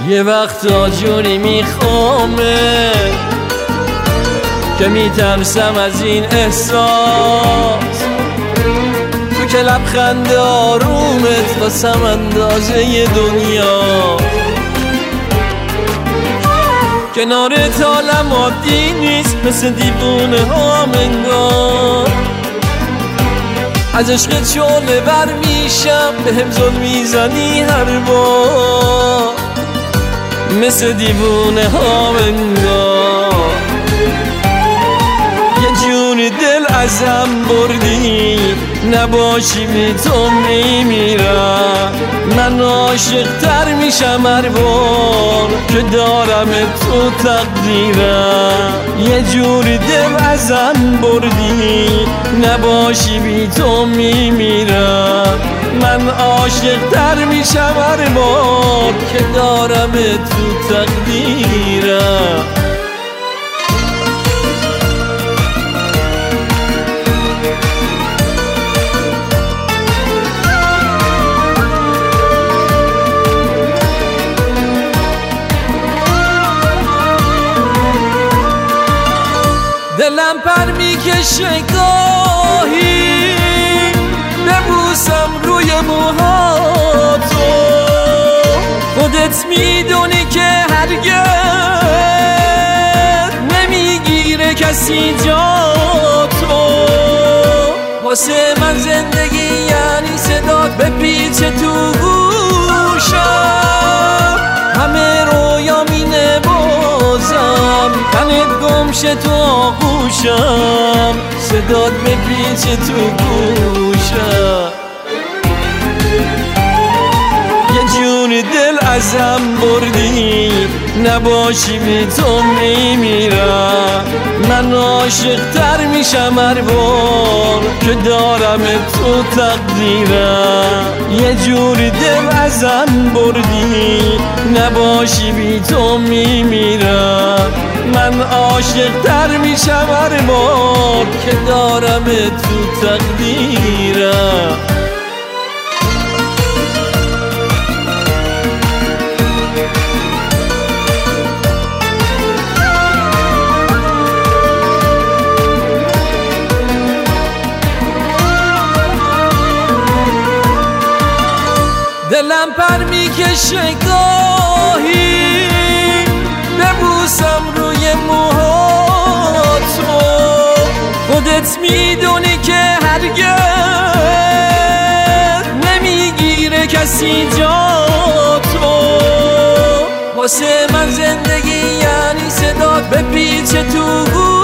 یه وقتا جوری میخوامه که میترسم از این احساس، تو که لبخند آرومت واسم اندازه دنیا، کنارت حالم عادی نیست، مثل دیوونه ها انگار، از عشق شعله بر میشم، بهم ظلم میزنی هر بار، مثل دیوونه ها انگار. یه جوری دل ازم بردی، نباشی بی تو میمیرم، من عاشق تر میشم هر بار که دارم تو تقدیرم. یه جوری دل ازم بردی، نباشی بی تو میمیرم، من عاشق تر میشم هر بار که دارم تو تقدیرم. دلم پر میکشه گاهی ببوسم روی موهاتو، خودت میدونی که هرگز نمیگیره کسی جاتو، واسه من زندگی یعنی صدات بپیچه تو گوشم، همه رویا مینه بازم، تنت گمشه تو آغوشم، صدات بپیچه تو گوشم. یه جوری دل ازم بردی، نباشی بی تو میمیرم، من عاشق تر میشم هر بار که دارم تو تقدیرم. یه جوری دل ازم بردی، نباشی بی تو میمیرم، من عاشق تر میشم هر بار که دارم تو تقدیرم. دلم پر میکشه گاهی ببوسم روی موهاتو، خودت میدونی که هرگز نمیگیره کسی جاتو، واسه من زندگی یعنی صدات بپیچه تو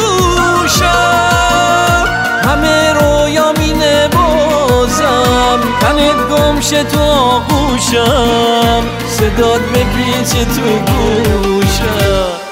گوشم، همه رویا مینه بازم، تنت گمشه تو آغوشم، صدات بپیچه تو گوشم.